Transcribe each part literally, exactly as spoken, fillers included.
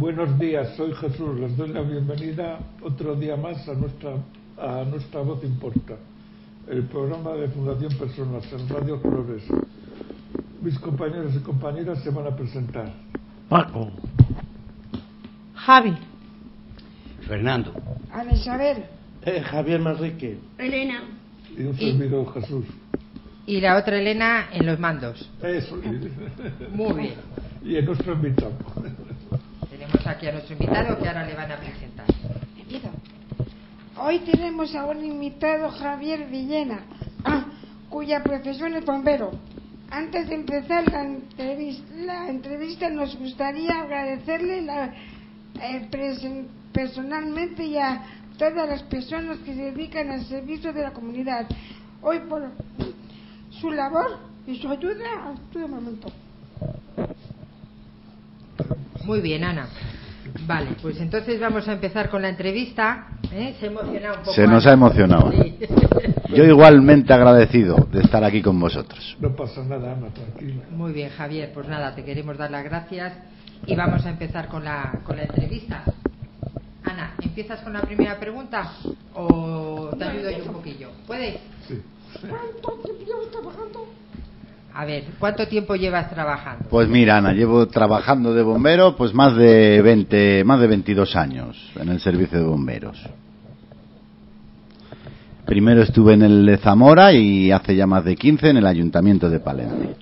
Buenos días, soy Jesús. Les doy la bienvenida otro día más a nuestra, a nuestra Voz Importa, el programa de Fundación Personas en Radio Flores. Mis compañeros y compañeras se van a presentar. Paco, Javi, Fernando, Ana Isabel, eh, Javier Manrique, Elena Y un servidor, Jesús. y la otra Elena en los mandos. Eso. Muy bien. Y en nuestro invitado. Tenemos aquí a nuestro invitado que ahora le van a presentar. Empiezo. Hoy tenemos a un invitado, Javier Villena, ah, cuya profesión es bombero. Antes de empezar la entrevista, la entrevista nos gustaría agradecerle la, eh, presen, personalmente y a todas las personas que se dedican al servicio de la comunidad. Hoy por su labor y su ayuda a todo momento. Muy bien, Ana. Vale, pues entonces vamos a empezar con la entrevista. ¿Eh? Se ha emocionado un poco. Se nos Ana. ha emocionado. Sí. Yo igualmente agradecido de estar aquí con vosotros. No pasa nada, Ana, tranquila. Muy bien, Javier. Pues nada, te queremos dar las gracias y vamos a empezar con la, con la entrevista. Ana, ¿empiezas con la primera pregunta o te ayudo yo un poquillo? ¿Puedes? Sí. ¿Cuánto tiempo llevas trabajando? A ver, ¿cuánto tiempo llevas trabajando? Pues mira, Ana, llevo trabajando de bombero pues más de veinte, más de veintidós años en el servicio de bomberos. Primero estuve en el de Zamora y hace ya más de quince en el Ayuntamiento de Palencia.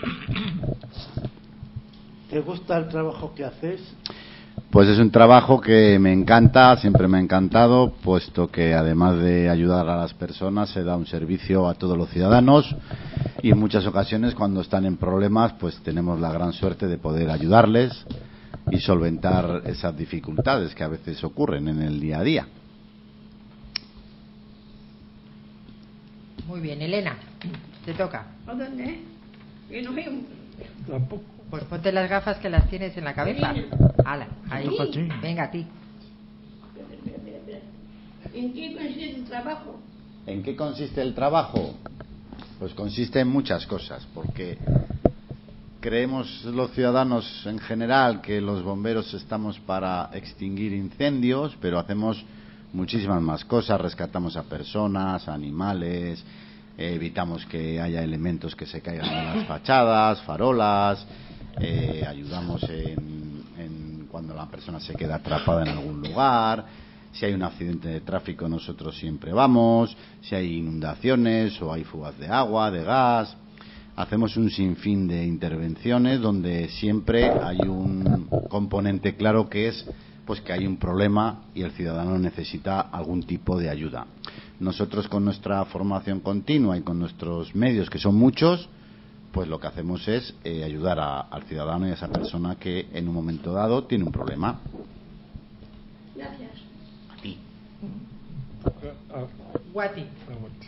¿te gusta el trabajo que haces? Pues es un trabajo que me encanta, siempre me ha encantado, puesto que además de ayudar a las personas se da un servicio a todos los ciudadanos y en muchas ocasiones cuando están en problemas pues tenemos la gran suerte de poder ayudarles y solventar esas dificultades que a veces ocurren en el día a día. Muy bien, Elena, te toca. ¿A dónde? Que no veo. Tampoco. Pues ponte las gafas que las tienes en la cabeza. Hala, ahí. Toca a ti. Venga, a ti. Espera, espera, espera. ¿En qué consiste el trabajo? ¿En qué consiste el trabajo? Pues consiste en muchas cosas, porque creemos los ciudadanos en general que los bomberos estamos para extinguir incendios, pero hacemos muchísimas más cosas, rescatamos a personas, animales, eh, evitamos que haya elementos que se caigan en las fachadas, farolas, eh, ayudamos en, en cuando la persona se queda atrapada en algún lugar. Si hay un accidente de tráfico nosotros siempre vamos, si hay inundaciones o hay fugas de agua, de gas, hacemos un sinfín de intervenciones donde siempre hay un componente claro que es pues que hay un problema y el ciudadano necesita algún tipo de ayuda. Nosotros con nuestra formación continua y con nuestros medios, que son muchos, pues lo que hacemos es eh, ayudar a, al ciudadano y a esa persona que en un momento dado tiene un problema. Gracias. A ti. Ah, Guati. aguanta.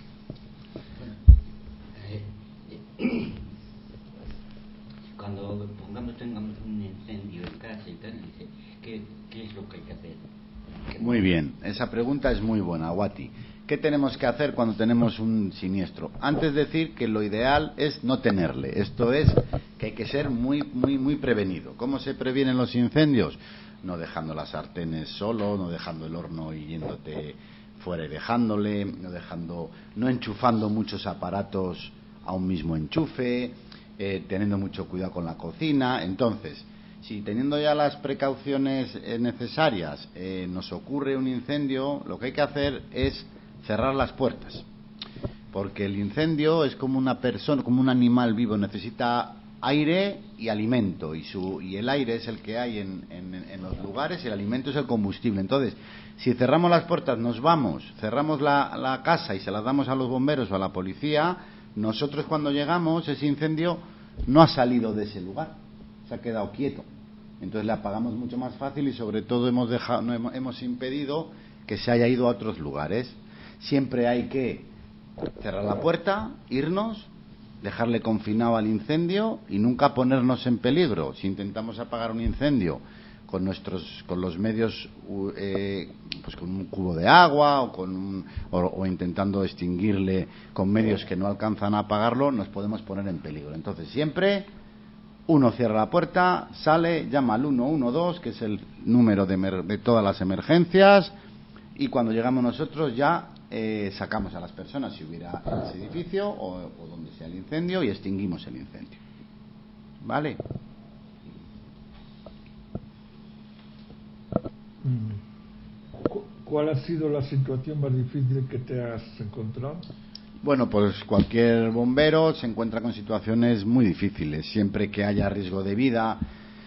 cuando pongamos tengamos un incendio en casa y tal, dice, ¿qué, qué es lo que hay que hacer? ¿Qué Muy bien, esa pregunta es muy buena, Guati. ¿Qué tenemos que hacer cuando tenemos un siniestro? Antes de decir que lo ideal es no tenerle. Esto es que hay que ser muy, muy, muy prevenido. ¿Cómo se previenen los incendios? No dejando las sartenes solo, no dejando el horno y yéndote fuera y dejándole, no dejando, no enchufando muchos aparatos a un mismo enchufe, eh, teniendo mucho cuidado con la cocina. Entonces, si teniendo ya las precauciones eh, necesarias eh, nos ocurre un incendio, lo que hay que hacer es cerrar las puertas, porque el incendio es como una persona, como un animal vivo, necesita aire y alimento, y su y el aire es el que hay en, en, en los lugares y el alimento es el combustible. Entonces, si cerramos las puertas, nos vamos, cerramos la, la casa y se las damos a los bomberos o a la policía, nosotros cuando llegamos ese incendio no ha salido de ese lugar, se ha quedado quieto. Entonces le apagamos mucho más fácil y sobre todo hemos dejado, no, hemos, hemos impedido que se haya ido a otros lugares. Siempre hay que cerrar la puerta, irnos, dejarle confinado al incendio y nunca ponernos en peligro. Si intentamos apagar un incendio con nuestros, con los medios, eh, pues con un cubo de agua o con un, o, o intentando extinguirle con medios que no alcanzan a apagarlo, nos podemos poner en peligro. Entonces siempre Uno cierra la puerta, sale, llama al uno uno dos, que es el número de, emer- de todas las emergencias, y cuando llegamos nosotros ya eh, sacamos a las personas si hubiera en ese edificio o, o donde sea el incendio y extinguimos el incendio. ¿Vale? Cu- ¿Cuál ha sido la situación más difícil que te has encontrado? Bueno, pues cualquier bombero se encuentra con situaciones muy difíciles. Siempre que haya riesgo de vida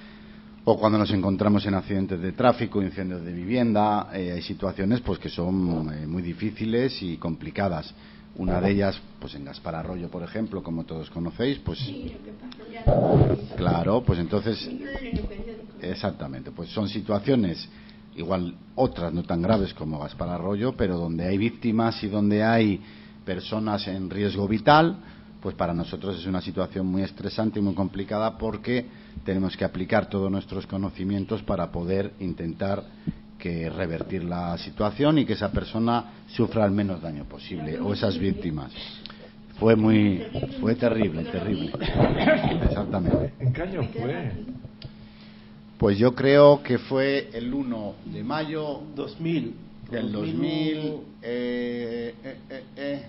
o cuando nos encontramos en accidentes de tráfico, incendios de vivienda, eh, hay situaciones pues que son eh, muy difíciles y complicadas. Una de ellas, pues en Gaspar Arroyo, por ejemplo, como todos conocéis, pues Sí, lo que pasó ya no. claro, pues entonces Yo leí en el periódico. exactamente, pues son situaciones igual otras no tan graves como Gaspar Arroyo, pero donde hay víctimas y donde hay personas en riesgo vital, pues para nosotros es una situación muy estresante y muy complicada porque tenemos que aplicar todos nuestros conocimientos para poder intentar que revertir la situación y que esa persona sufra el menos daño posible o esas víctimas. Fue muy fue terrible, terrible. Exactamente. ¿En qué año fue? Pues yo creo que fue el uno de mayo dos mil. del dos mil, eh, eh, eh, eh,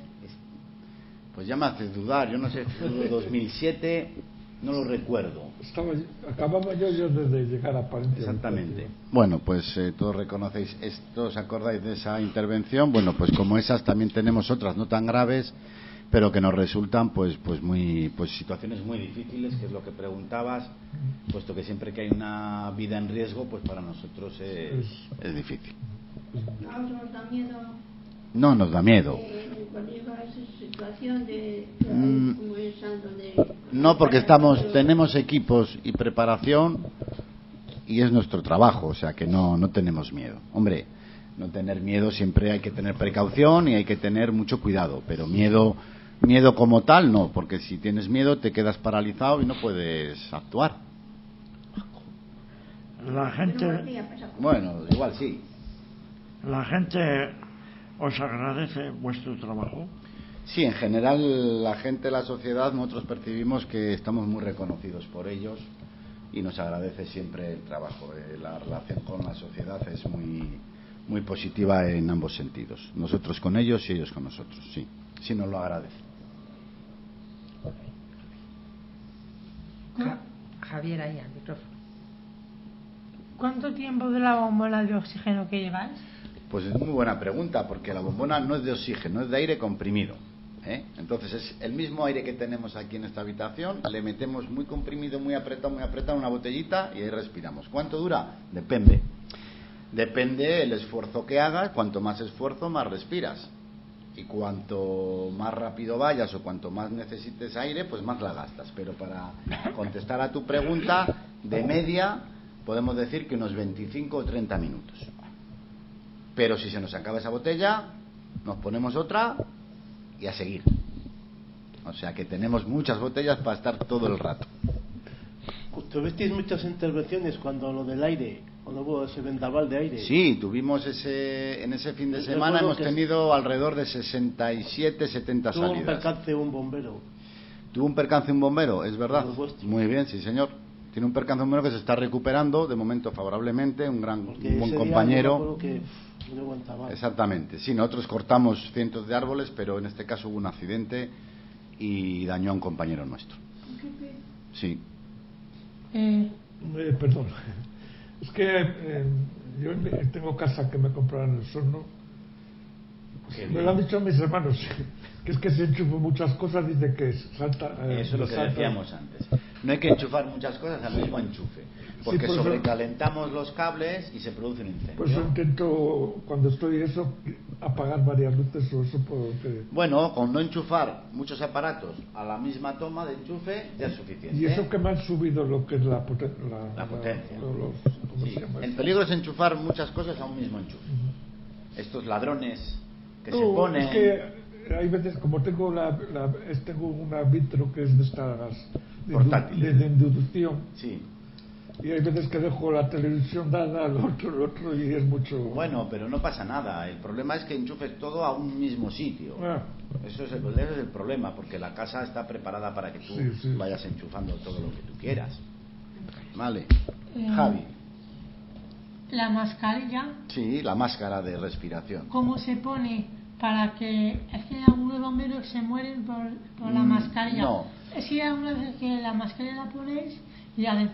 pues ya me hace dudar, yo no sé, fue dos mil siete, no lo recuerdo. Estaba, acababa yo, yo de llegar a Palencia. Exactamente. Bueno, pues eh, todos reconocéis esto, ¿os acordáis de esa intervención? Bueno, pues como esas también tenemos otras no tan graves, pero que nos resultan pues pues muy pues situaciones muy difíciles, que es lo que preguntabas, puesto que siempre que hay una vida en riesgo, pues para nosotros es, es difícil. A otros nos da miedo. No nos da miedo. Eh, cuando llega a esa situación de. Mm. Como es algo de. No, porque estamos tenemos equipos y preparación y es nuestro trabajo, o sea que no no tenemos miedo. Hombre, no tener miedo, siempre hay que tener precaución y hay que tener mucho cuidado, pero miedo miedo como tal no, porque si tienes miedo te quedas paralizado y no puedes actuar. La gente, Bueno, igual sí. la gente os agradece vuestro trabajo. Sí, en general la gente, la sociedad, nosotros percibimos que estamos muy reconocidos por ellos y nos agradece siempre el trabajo. Eh, la relación con la sociedad es muy muy positiva en ambos sentidos. Nosotros con ellos y ellos con nosotros, sí. Sí nos lo agradecen. Ja- Javier, ahí al micrófono. ¿Cuánto tiempo de la bombona de oxígeno que lleváis? Pues es muy buena pregunta, porque la bombona no es de oxígeno, es de aire comprimido, ¿eh? Entonces es el mismo aire que tenemos aquí en esta habitación, le metemos muy comprimido, muy apretado, muy apretado en una botellita y ahí respiramos. ¿Cuánto dura? Depende. Depende el esfuerzo que hagas, cuanto más esfuerzo, más respiras. Y cuanto más rápido vayas o cuanto más necesites aire, pues más la gastas. Pero para contestar a tu pregunta, de media podemos decir que unos veinticinco o treinta minutos. Pero si se nos acaba esa botella, nos ponemos otra y a seguir. O sea que tenemos muchas botellas para estar todo el rato. Tuvisteis muchas intervenciones cuando lo del aire, cuando hubo ese vendaval de aire. Sí, tuvimos ese en ese fin de Yo semana, recuerdo hemos que tenido alrededor de sesenta y siete, setenta Tuvo un salidas. percance un bombero. ¿Tuvo un percance un bombero? ¿Es verdad? Por supuesto. Muy bien, sí señor. Tiene un percance un bombero que se está recuperando, de momento favorablemente, un gran Porque un buen ese día compañero. yo me acuerdo que pff, no aguantaba. Exactamente, sí, nosotros cortamos cientos de árboles, pero en este caso hubo un accidente y dañó a un compañero nuestro. Sí. Eh, Eh, perdón, es que eh, yo tengo casa que me compraron en el Sorno. Me lo han dicho mis hermanos, que es que se enchufan muchas cosas, dice que salta. Eh, Eso es lo que salta. decíamos antes. No hay que enchufar muchas cosas al mismo enchufe, porque Sí, por eso- sobrecalentamos los cables y se produce un incendio. Por eso intento, cuando estoy eso, apagar varias luces o eso porque... Bueno, con no enchufar muchos aparatos a la misma toma de enchufe ya es suficiente. Y eso que me han subido lo que es la, poten- la, La potencia. la- los- ¿cómo Sí, se llama el eso? peligro es enchufar muchas cosas a un mismo enchufe. Estos ladrones que No, se ponen... es que hay veces, como tengo la, la es- tengo una vitro que es de estas de, indu- Portátiles. de, de inducción, Sí. Y hay veces que dejo la televisión dada al otro, al otro y es mucho... Bueno, pero no pasa nada. El problema es que enchufes todo a un mismo sitio. Ah. Eso es el, ese es el problema, porque la casa está preparada para que tú sí, sí. vayas enchufando todo lo que tú quieras. Vale. Eh, Javi. La mascarilla. Sí, la máscara de respiración. ¿Cómo se pone para que... Es que algunos bomberos se mueren por, por la mm, mascarilla. No. Es que alguna vez que la mascarilla la ponéis y hacen...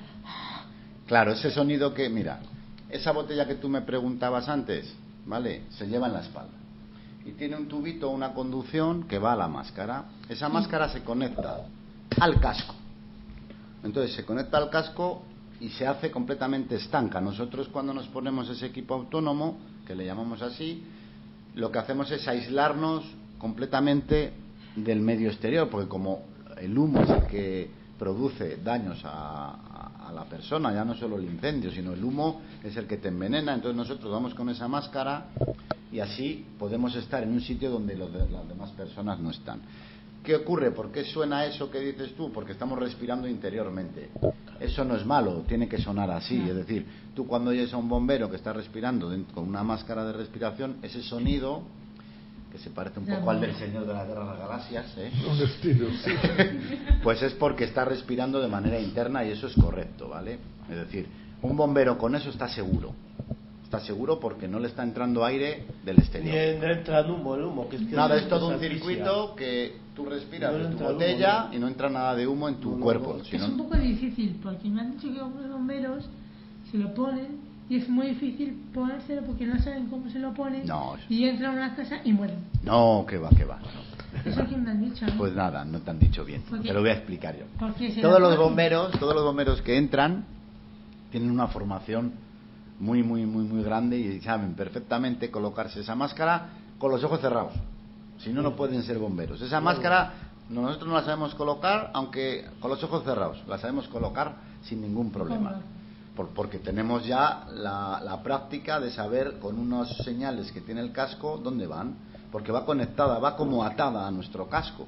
Claro, ese sonido que... Mira, esa botella que tú me preguntabas antes, ¿vale? Se lleva en la espalda. Y tiene un tubito, una conducción que va a la máscara. Esa máscara se conecta al casco. Entonces se conecta al casco y se hace completamente estanca. Nosotros cuando nos ponemos ese equipo autónomo, que le llamamos así, lo que hacemos es aislarnos completamente del medio exterior, porque como el humo es el que produce daños a, a, a la persona, ya no solo el incendio, sino el humo es el que te envenena. Entonces nosotros vamos con esa máscara y así podemos estar en un sitio donde los de, las demás personas no están. ¿Qué ocurre? ¿Por qué suena eso que dices tú? Porque estamos respirando interiormente. Eso no es malo, tiene que sonar así. Es decir, tú cuando oyes a un bombero que está respirando dentro, con una máscara de respiración, ese sonido, que se parece un poco al del Señor de la Guerra de las Galaxias, ¿eh? Un estilo, sí. Pues es porque está respirando de manera interna y eso es correcto, ¿vale? Es decir, un bombero con eso está seguro. Está seguro porque no le está entrando aire del exterior. Ni entra el humo, el humo. Que es que nada, es todo un circuito que tú respiras no de tu botella humo, ¿no? Y no entra nada de humo en tu no, cuerpo. No, no. Sino... Es un poco difícil porque me han dicho que algunos bomberos se lo ponen y es muy difícil ponérselo porque no saben cómo se lo ponen no, y entran a una casa y mueren. No, que va, que va. Eso es que me han dicho, ¿no? Pues nada, no te han dicho bien. Porque, te lo voy a explicar yo. Todos los bomberos, todos los bomberos que entran tienen una formación muy, muy, muy, muy grande y saben perfectamente colocarse esa máscara con los ojos cerrados. Si no, no pueden ser bomberos. Esa máscara nosotros no la sabemos colocar, aunque con los ojos cerrados. La sabemos colocar sin ningún problema. Por, porque tenemos ya la, la práctica de saber con unos señales que tiene el casco dónde van. Porque va conectada, va como atada a nuestro casco.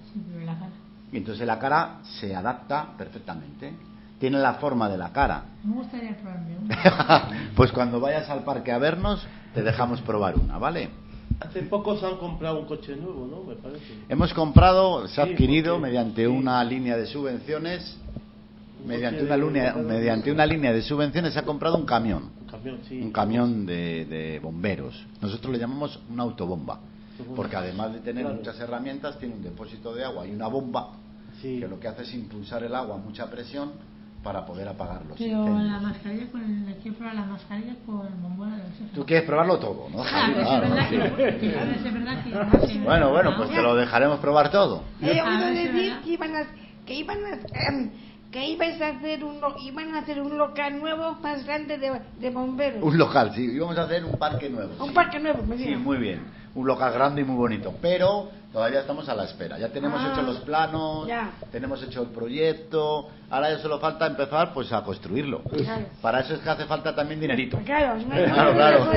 Y entonces la cara se adapta perfectamente. Tiene la forma de la cara. Me gustaría probarme una. Pues cuando vayas al parque a vernos, te dejamos probar una, ¿vale? Hace poco se han comprado un coche nuevo, ¿no? Me parece. Hemos comprado, se ha sí, adquirido porque, mediante sí. una línea de subvenciones, un mediante una, de, línea, de mediante una línea de subvenciones se ha comprado un camión. Un camión, sí. Un camión de, de bomberos. Nosotros le llamamos una autobomba. Porque además de tener claro. muchas herramientas, tiene un depósito de agua y una bomba sí. que lo que hace es impulsar el agua a mucha presión para poder apagar los Pero incendios. la mascarilla con le quiero probar la mascarilla con bombona de oxígeno. Tú quieres probarlo todo, ¿no? Claro, claro, es verdad que, es verdad que bueno, bueno, pues te lo dejaremos probar todo. He oído decir que iban a que iban a um, que ibais a hacer un iban a hacer un local nuevo más grande de, de bomberos. Un local, sí, íbamos a hacer un parque nuevo. Un sí. parque nuevo, me digo. Sí, muy bien. Un local grande y muy bonito, pero todavía estamos a la espera. Ya tenemos ah, hecho los planos, ya. tenemos hecho el proyecto, ahora ya solo falta empezar pues a construirlo. Claro. Para eso es que hace falta también dinerito. Claro, no hay claro, claro.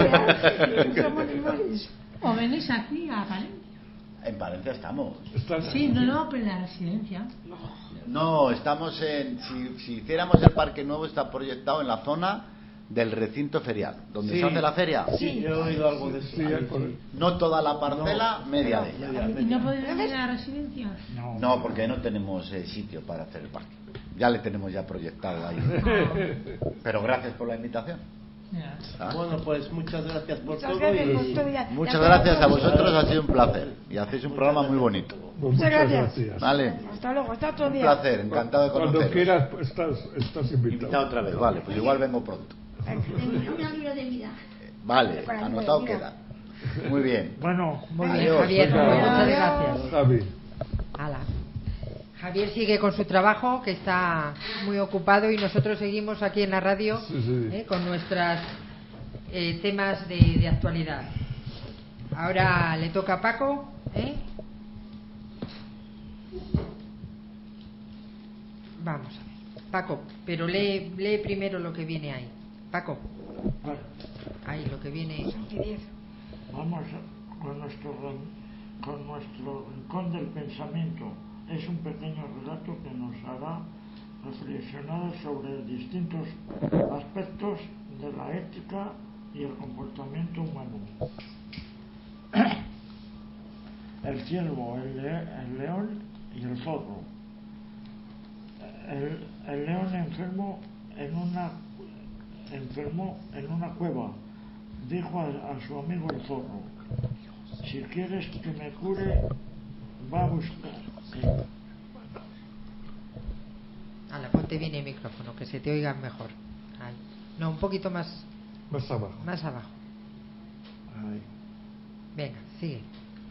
O venís aquí a Palencia. En Palencia estamos. Sí, no, no, pero en la residencia. No, estamos en... Si, si hiciéramos el parque nuevo está proyectado en la zona del recinto ferial, donde sí. se hace la feria. Sí, yo he oído algo de eso. Sí, sí. No toda la parcela, no, media no, de ella. Media, media. ¿Y no podéis venir a la residencia? No, no, porque no tenemos eh, sitio para hacer el parque. Ya le tenemos ya proyectado ahí. Ah. Pero gracias por la invitación. ¿Ah? Bueno, pues muchas gracias por muchas todo. Gracias y... por todo ya. Muchas ya gracias a vosotros, ha sido un placer. Y hacéis un programa muy bonito. Pues muchas gracias. gracias. Vale. Hasta luego, hasta otro día. Un placer, encantado de conoceros. Cuando quieras, pues, estás, estás invitado. Invitado otra vez, vale, pues igual vengo pronto. Un libro de vida. Vale, anotado queda. Muy bien. Bueno, muy bien. Adiós, Javier, muchas gracias. Javi. Hala. Javier sigue con su trabajo, que está muy ocupado, y nosotros seguimos aquí en la radio sí, sí. Eh, con nuestros eh, temas de, de actualidad. Ahora le toca a Paco. ¿eh? Vamos a ver. Paco, pero lee, lee primero lo que viene ahí. Paco. Vale. Ahí lo que viene. Vamos con nuestro, con nuestro rincón del pensamiento. Es un pequeño relato que nos hará reflexionado sobre distintos aspectos de la ética y el comportamiento humano. El ciervo, el, le- el león y el zorro. El, el león enfermo en una enfermó en una cueva. Dijo a, a su amigo el zorro: si quieres que me cure, va a buscar. Eh, Ala, ponte bien el micrófono, que se te oiga mejor. Ahí. No, un poquito más, Más abajo. más abajo. Ay. Venga, sigue.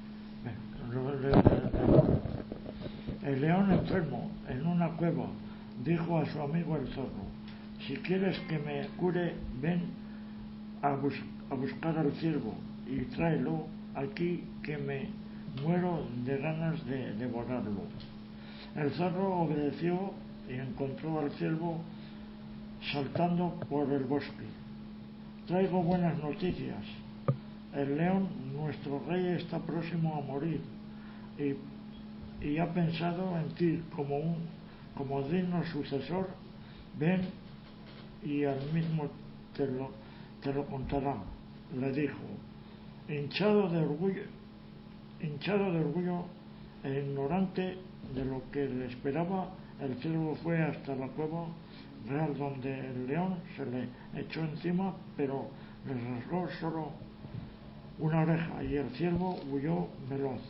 Le- le- le- El león enfermo en una cueva dijo a su amigo el zorro: si quieres que me cure, ven a, bus- a buscar al ciervo y tráelo aquí, que me muero de ganas de devorarlo. El zorro obedeció y encontró al ciervo saltando por el bosque. Traigo buenas noticias. El león, nuestro rey, está próximo a morir y, y ha pensado en ti como un como digno sucesor. Ven y al mismo te lo, te lo contará, le dijo. Hinchado de orgullo, hinchado de orgullo e ignorante de lo que le esperaba, el ciervo fue hasta la cueva real, donde el león se le echó encima, pero le rasgó solo una oreja y el ciervo huyó veloz.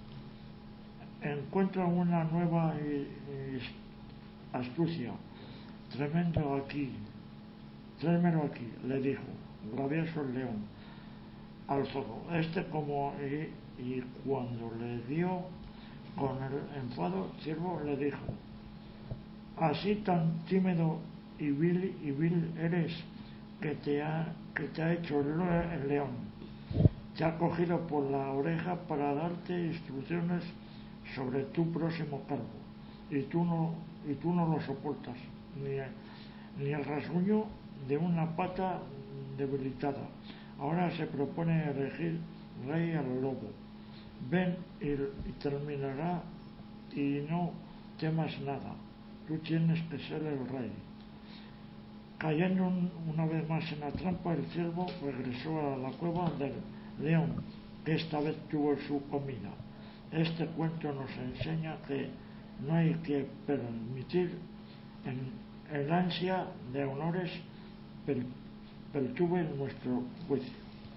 Encuentra una nueva y- y astucia. Tremendo aquí, tráemelo aquí, le dijo rabioso el león al zorro. Este como y, y cuando le dio con el enfado, el ciervo le dijo: así tan tímido y vil, y vil eres, que te ha, que te ha hecho el, el león. Te ha cogido por la oreja para darte instrucciones sobre tu próximo cargo, y tú no, y tú no lo soportas, ni, ni el rasguño de una pata debilitada. Ahora se propone elegir rey al lobo. Ven y, y terminará, y no temas nada. Tú tienes que ser el rey. Cayendo un, una vez más en la trampa, el ciervo regresó a la cueva del león, que esta vez tuvo su comida. Este cuento nos enseña que no hay que permitir en el ansia de honores per, perturbe nuestro juicio.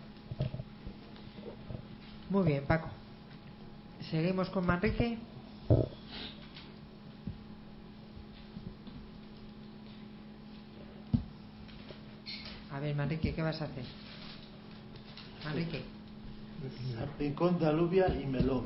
Muy bien, Paco. Seguimos con Manrique. A ver, Manrique, ¿qué vas a hacer? Manrique. Salpicón de alubia y melón.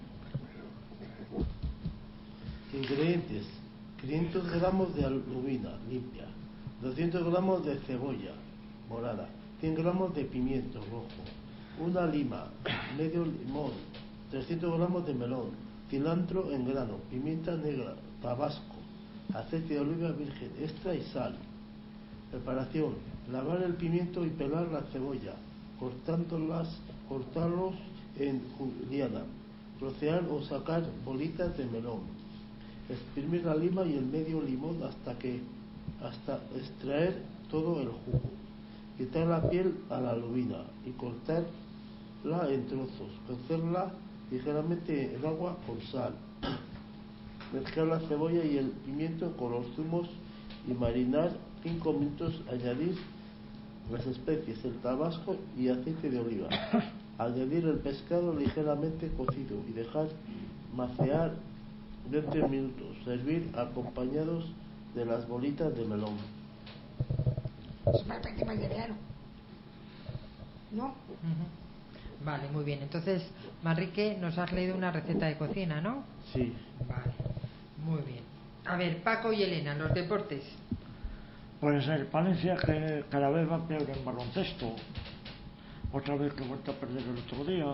Ingredientes: quinientos gramos de alubina limpia, doscientos gramos de cebolla morada, cien gramos de pimiento rojo, una lima, medio limón, trescientos gramos de melón, cilantro en grano, pimienta negra, tabasco, aceite de oliva virgen extra y sal. Preparación: lavar el pimiento y pelar la cebolla, cortándolas, cortarlos en juliana, trocear o sacar bolitas de melón, exprimir la lima y el medio limón hasta que hasta extraer todo el jugo, quitar la piel a la alubina y cortarla en trozos, cocerla ligeramente en agua con sal, mezclar la cebolla y el pimiento con los zumos y marinar cinco minutos. Añadir las especies, el tabasco y aceite de oliva. Añadir el pescado ligeramente cocido y dejar macerar veinte minutos. Servir acompañados de las bolitas de melón. Es bastante más liviano, ¿no? Uh-huh. Vale, muy bien. Entonces, Manrique, nos has leído una receta de cocina, ¿no? Sí. Vale, muy bien. A ver, Paco y Elena, los deportes. Pues el Palencia, que cada vez va peor en baloncesto. Otra vez que he vuelto a perder el otro día.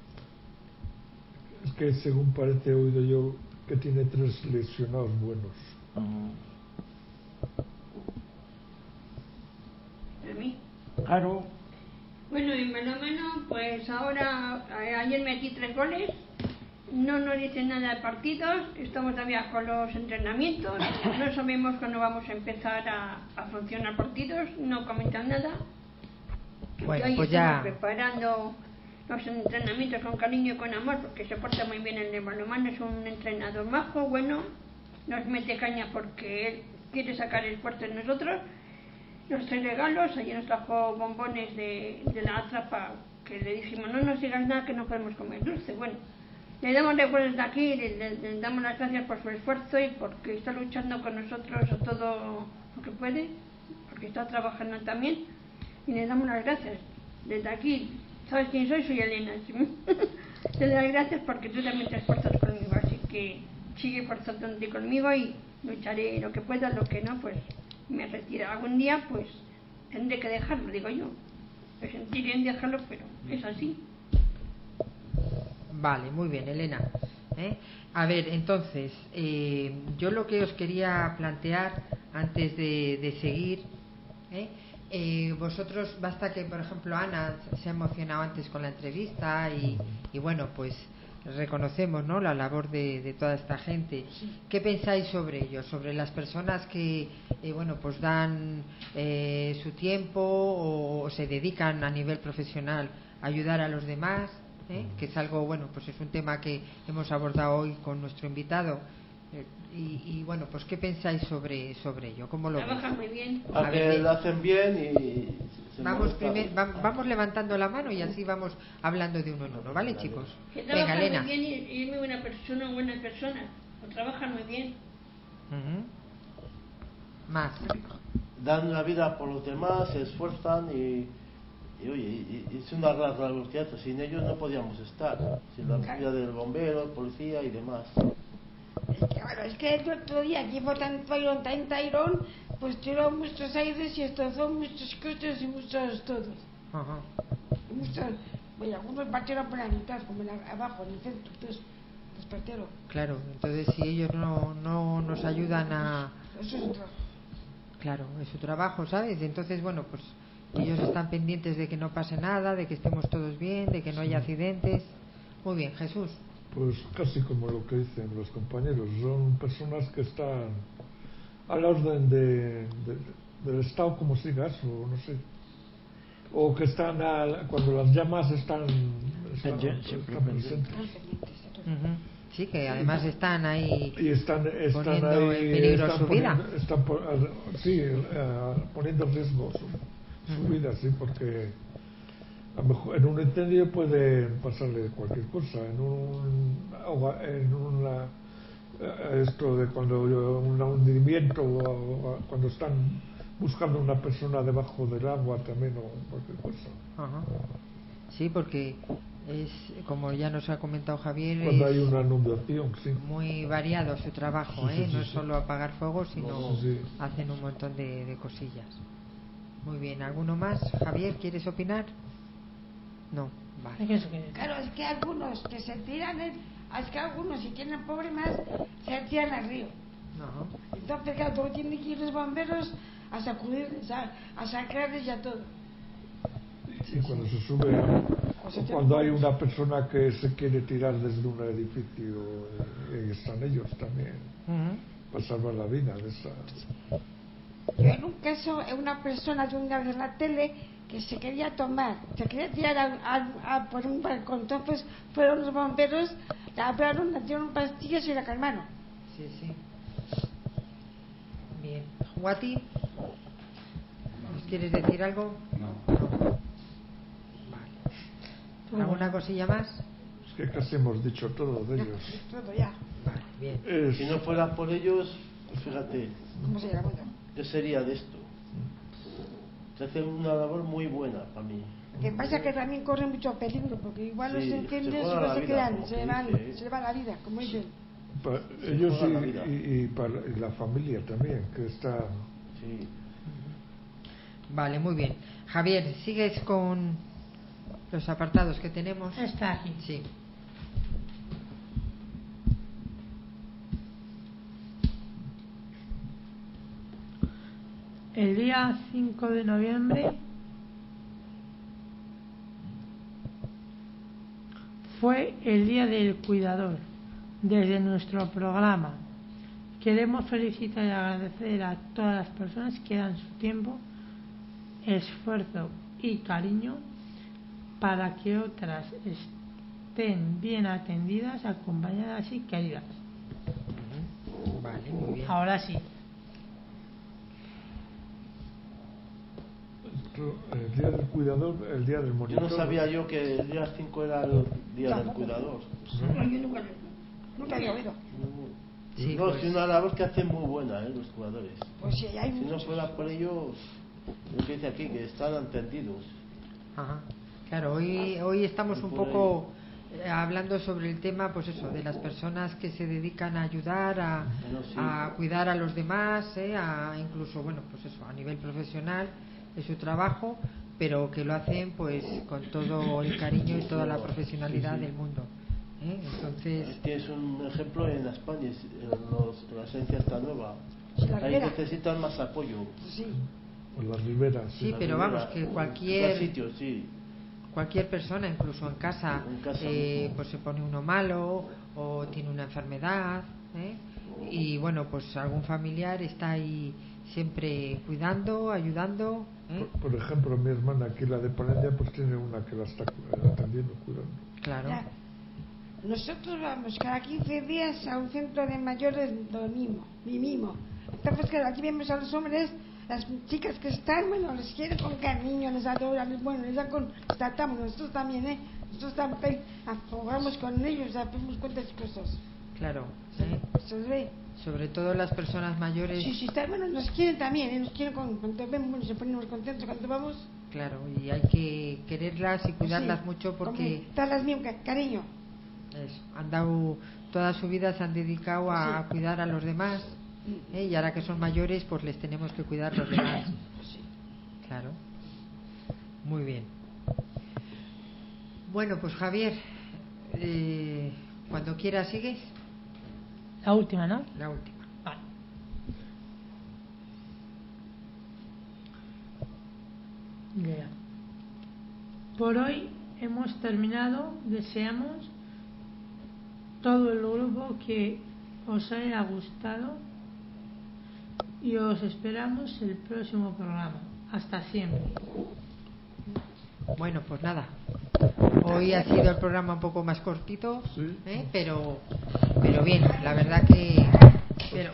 Es que según parece he oído yo que tiene tres lesionados buenos. Uh, ¿De mí? claro. Bueno, y menos menos, pues ahora, a- ayer metí tres goles no nos dicen nada de partidos, estamos todavía con los entrenamientos, no sabemos cuándo vamos a empezar a, a funcionar partidos, no comentan nada. Bueno, y hoy pues estamos ya preparando los entrenamientos con cariño y con amor, porque se porta muy bien el de balonmano, es un entrenador majo, bueno, nos mete caña porque él quiere sacar el fuerte de nosotros. Nos trae regalos, ayer nos trajo bombones de, de la atrapa, que le dijimos no nos digas nada que no podemos comer dulce. Bueno, le damos recuerdos de aquí, le, le, le damos las gracias por su esfuerzo y porque está luchando con nosotros a todo lo que puede, porque está trabajando también, y le damos las gracias desde aquí. ¿Sabes quién soy? Soy Elena. Te doy las gracias porque tú también te esfuerzas conmigo, así que sigue esforzándote conmigo y lucharé lo que pueda, lo que no, pues me retiro. Algún día, pues tendré que dejarlo, digo yo. Me sentiré en dejarlo, pero es así. Vale, muy bien, Elena. ¿Eh? A ver, entonces, eh, yo lo que os quería plantear antes de, de seguir, ¿eh? Eh, vosotros, basta que, por ejemplo, Ana se ha emocionado antes con la entrevista y, y bueno, pues reconocemos, ¿no?, la labor de, de toda esta gente. ¿Qué pensáis sobre ello? Sobre las personas que, eh, bueno, pues dan eh, su tiempo o, o se dedican a nivel profesional a ayudar a los demás, ¿eh? Que es algo, bueno, pues es un tema que hemos abordado hoy con nuestro invitado. Eh, y, y bueno, pues ¿qué pensáis sobre sobre ello? ¿Cómo lo Trabajan veis? muy bien. A que lo hacen bien y se Vamos, molesta. primer, va- vamos levantando la mano y así vamos hablando de uno en uno, ¿vale, chicos? Que Venga, trabajan Elena. muy bien y, y es muy buena persona, buena persona. Lo trabajan muy bien. Ujú. Más. Dan la vida por los demás, se esfuerzan y, y oye, y, y es una gran velocidad. Sin ellos no podíamos estar, sin la vida del bombero, policía y demás. Es que, bueno, es que el otro día aquí fue tan Tairón, tan Tairón, pues tiró muchos aires y destrozó muchos coches y muchos todos. Ajá. Y muchos, bueno, algunos partieron por la mitad, como en la- abajo, en el centro, entonces, los partieron. Claro, entonces si ellos no, no nos ayudan a... Eso es un trabajo. Claro, es su trabajo, ¿sabes? Entonces, bueno, pues ellos están pendientes de que no pase nada, de que estemos todos bien, de que no haya accidentes. Muy bien, Jesús. Pues casi como lo que dicen los compañeros, son personas que están a la orden de, de- del Estado, como se diga eso, no sé, o que están a- cuando las llamas están, están, Pendiente, siempre están pendiente. presentes Ujú. Sí, que además están ahí y están, están poniendo ahí, en peligro están su vida. poniendo, están po- a- sí, eh, poniendo en riesgo su, su Ujú. vida, sí, porque a lo mejor en un incendio puede pasarle cualquier cosa, en un ahoga- en una eh, esto de cuando un hundimiento o, o cuando están buscando una persona debajo del agua también o cualquier cosa. Ajá. Sí, porque es, como ya nos ha comentado Javier, Cuando es hay una inundación, sí. muy variado su trabajo, Sí, sí, ¿eh? sí, No es sí. solo apagar fuego, sino No, sí, sí. hacen un montón de, de cosillas. Muy bien, ¿alguno más? Javier, ¿quieres opinar? No, Hay vale. que eso que- Claro, es que algunos que se tiran, en- es que algunos si tienen problemas se tiran al río. No. Entonces, claro, luego tienen que ir los bomberos a sacudirles, a, a sacarles ya todo. Y cuando se sube, O sea, o cuando hay una persona que se quiere tirar desde un edificio, eh, y están ellos también, Ujú. para salvar la vida de esa. Yo en un caso, en una persona de una de la tele que se quería tomar, se quería tirar a, a- a por un balcón, entonces fueron los bomberos, la hablaron, le dieron pastillas y la calmaron. Sí, sí. Bien. Guati, ¿nos quieres decir algo? No. No. Vale. ¿Alguna cosilla más? Es que casi hemos dicho todo de ellos. Todo ya. Vale, bien. Es- Si no fuera por ellos, pues fíjate, ¿Cómo se llama? ¿qué sería de esto? Se hace una labor muy buena para mí. Lo que pasa es que también corre mucho peligro, porque igual Sí, los incendios se no juega la se vida, quedan, como se que van, dice. se le va la vida, como dicen. pa- Se ellos juega la y, vida. y- y para y la familia también, que está. Sí. Vale, muy bien. Javier, ¿sigues con los apartados que tenemos? Está aquí. Sí. El día cinco de noviembre fue el Día del Cuidador. Desde nuestro programa queremos felicitar y agradecer a todas las personas que dan su tiempo, esfuerzo y cariño para que otras estén bien atendidas, acompañadas y queridas. Vale, muy bien. Ahora sí. El día del cuidador, el día del monitor. Yo no sabía yo que el día cinco era el día del cuidador. No, yo nunca, Nunca había oído. Sí, no, pues. es una labor que hacen muy buena, ¿eh? Los jugadores. Pues sí, hay Si no muchos. fuera por ellos, lo que dice aquí, que están entendidos. Ajá. Claro, hoy, hoy estamos un poco eh, hablando sobre el tema, pues eso, de las personas que se dedican a ayudar, a, Bueno, sí. a cuidar a los demás, eh, a incluso, bueno, pues eso, a nivel profesional, de su trabajo, pero que lo hacen pues con todo el cariño y toda la profesionalidad Sí, sí. del mundo. ¿eh? Entonces, Tienes un ejemplo en España, en, los, en la esencia esta nueva. Sí, la Ahí Ribera. necesitan más apoyo. Sí. O las riberas. sí, La pero Ribera, vamos, que en cualquier cualquier sitio, sí. cualquier persona, incluso en casa, En casa eh, mismo. pues se pone uno malo o tiene una enfermedad, ¿eh? y bueno, pues algún familiar está ahí siempre cuidando, ayudando. ¿eh? Por, por ejemplo, mi hermana aquí, la de Palencia, pues tiene una que la está cu- atendiendo, cuidando. Claro. Ya. Nosotros vamos cada quince días a un centro de mayores de mimo, mi mimo. Entonces, claro, aquí vemos a los hombres, las chicas que están, bueno, les quieren con cariño, les adoran, les- bueno, les dan con, les tratamos, nosotros también, ¿eh? Nosotros también afogamos con ellos, hacemos cuantas cosas. Claro, ¿eh? Se les ve. Sobre todo las personas mayores. Sí, sí, está, bueno, nos quieren también, ¿eh? Nos quieren con, cuando ven, bueno, se ponen muy contentos cuando vamos. Claro, y hay que quererlas y cuidarlas Sí, mucho porque hombre, darlas bien ca- cariño. eso, han dado toda su vida, se han dedicado a Sí. cuidar a los demás, ¿eh? y ahora que son mayores pues les tenemos que cuidar los demás. Claro, muy bien. Bueno, pues Javier, eh, cuando quieras sigues. La última, ¿no? La última. Vale. Ya. Por hoy hemos terminado. Deseamos todo el grupo que os haya gustado y os esperamos el próximo programa. Hasta siempre. Bueno, pues nada. Hoy ha sido el programa un poco más cortito, Sí. ¿eh? pero pero bien, la verdad que pero,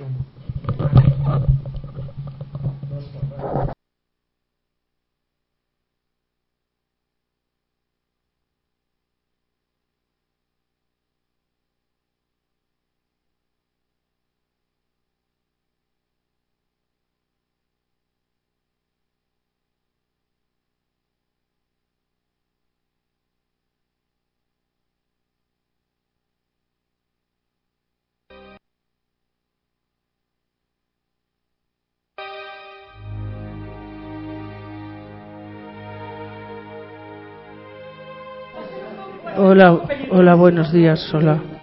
Hola, hola, buenos días, hola.